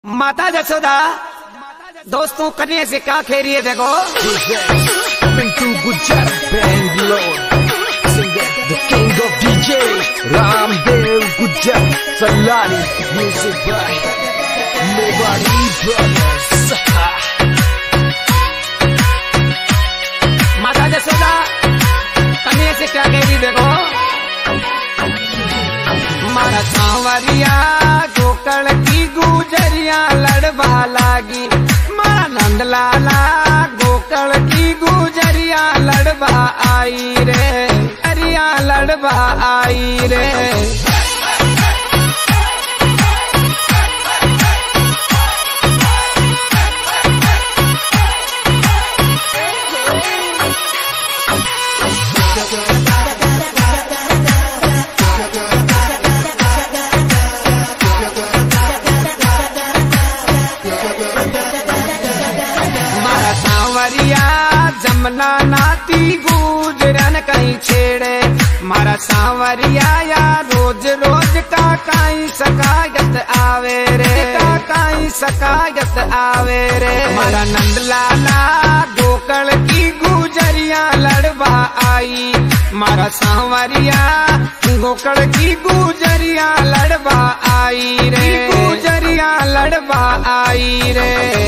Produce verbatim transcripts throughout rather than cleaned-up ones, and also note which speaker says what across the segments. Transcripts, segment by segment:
Speaker 1: माता जसोदा दोस्तों करने से क्या खेरिए देखो
Speaker 2: The king of D J Ramdev Gujar Salani Music by Mewari Brothers
Speaker 1: माता जसोदा करने से क्या खेरी देखो मारा सांवरिया गोकल की गुजरिया लड़वा लागी मारा नंदलाला गोकल की गुजरिया लड़वा आई रे अरिया लड़वा आई रे जमना नाती गुजरन कहीं छेड़े मारा सांवरिया या रोज रोज का काई सकायत आवे रे का काई सकायत आवे रे मारा नंदलाला गोकल की गुजरिया लड़वा आई मारा सांवरिया गोकल की गुजरिया लड़वा आई रे गुजरिया लड़वा आई रे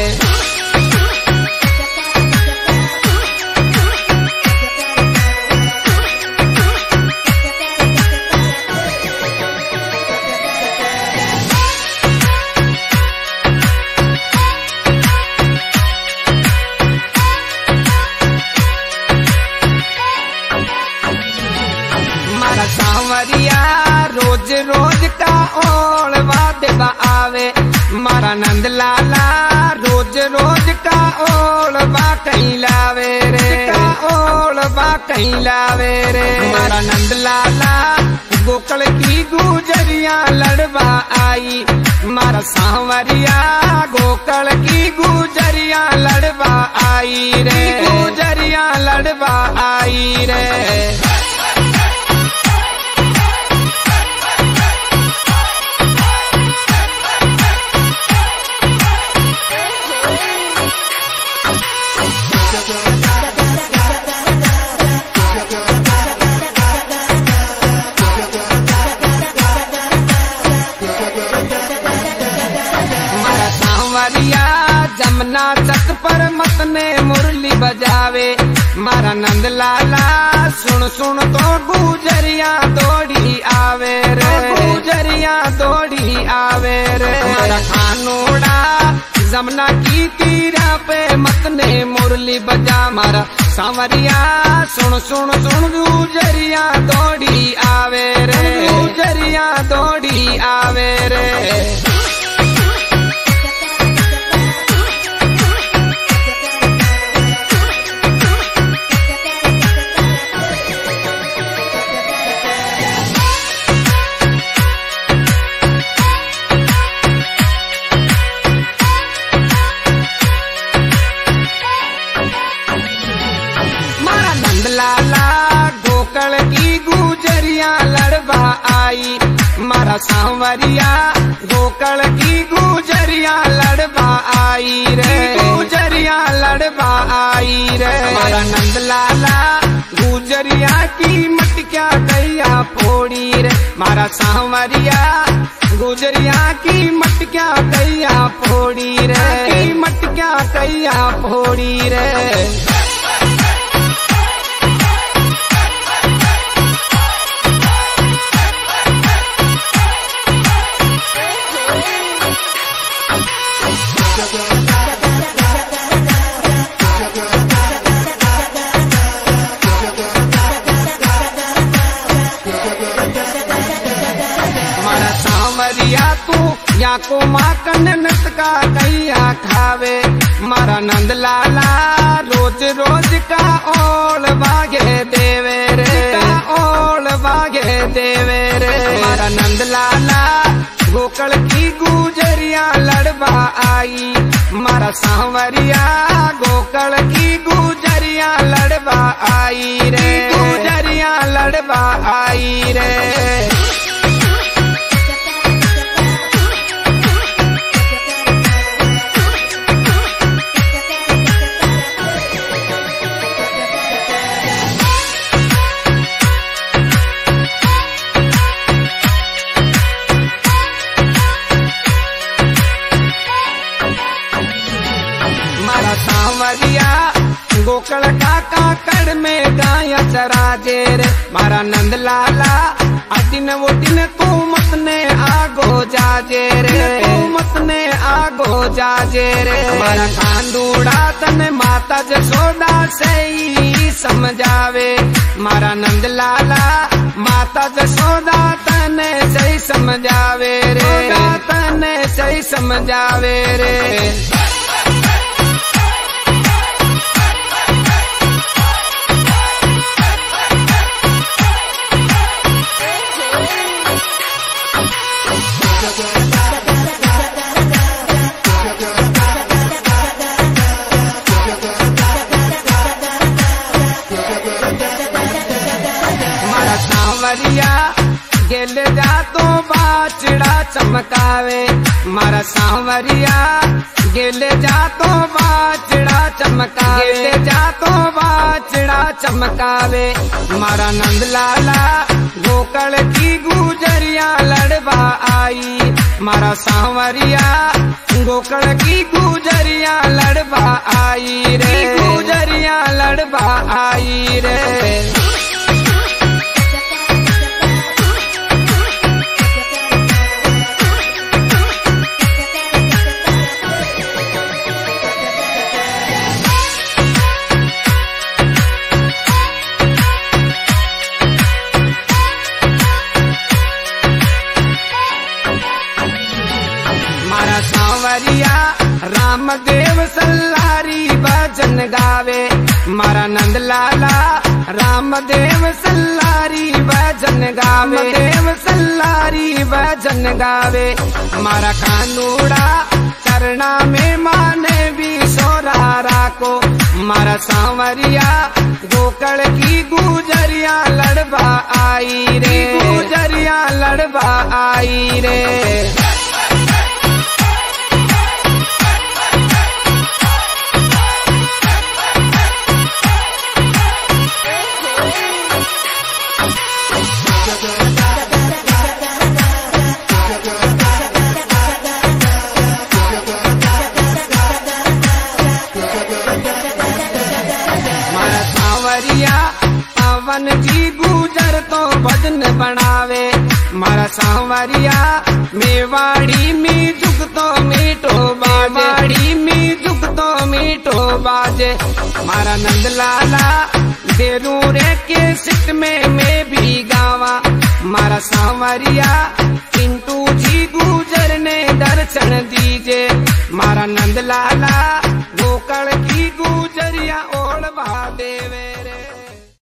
Speaker 1: सांवरिया रोज रोज का ओलवा देवा आवे मारा नंदलाला रोज रोज का ओलवा कहीं लावे रे का ओलवा कहीं लावे रे मारा नंदलाला गोकल की गुजरिया लड़वा आई मारा सांवरिया गोकल की गुजरिया लड़वा आई रे गुजरिया लड़वा आई रे जमना तट पर मत ने मुरली बजावे मारा नंदलाला सुन सुन तो गुजरिया दौड़ी आवे रे गुजरिया दौड़ी आवे रे मारा खानोड़ा जमना की तीरा पे मत ने मुरली बजा मारा सांवरिया सुन सुन सुन गुजरिया दौड़ी आवे रे गुजरिया दौड़ी आवे रे गोकल की गुजरिया लड़वा आई मारा सांवरिया गोकल की गुजरिया लड़वा आई रे गुजरिया लड़वा आई रे मारा नंदलाला गुजरिया की मटकिया कैया फोड़ी रे मारा सांवरिया गुजरिया की मटकिया कैया फोड़ी रे की मटकिया कैया फोड़ी रे तू या को माकन नत का कैया खावे मारा नंदलाला रोज रोज का ओल बागे देवे रे का ओल बागे देवे रे मारा नंदलाला गोकल की गुजरिया लड़वा आई मारा सांवरिया गोकल की गुजरिया लड़वा आई रे गुजरिया लड़वा आई रे गोकल का काकड़ में गाया चराजे रे मारा नंद लाला अदिन वो दिन को मतने आगो जाजे रे को मतने आगो जाजे रे मारा कांदूड़ा तने माता जसोदा सही समझावे मारा नंद लाला माता जसोदा तने सही समझावे रे तने सही समझावे रे गेल जा तो बाचड़ा चमकावे मारा सांवरिया गेल जा तो बाचड़ा चमकावे गेल जा तो बाचड़ा चमकावे मारा नंद लाला गोकल की गुजरिया लड़वा आई मारा सांवरिया गोकल की गुजरिया लड़वा आई रे गुजरिया लड़वा आई रे रामदेव सल्लारी भजन गावे मारा नंद लाला रामदेव सल्लारी भजन गावे देव सल्लारी भजन गावे मारा कानूड़ा चरना में माने भी सोरारा को मारा सांवरिया गोकल की गुजरिया लड़वा आई रे गुजरिया लड़वा आई रे पवन जी गुजर तो भजन बनावे मारा सांवरिया मेवाड़ी में जुग तो मीठो बावाड़ी में जुग तो मीठो बाजे मारा नंद लाला देरू रे के सिट में मैं भी गावा मारा सांवरिया पिंटू जी गुजर ने दर्शन दीजे मारा नंद लाला गोकल की गुजरिया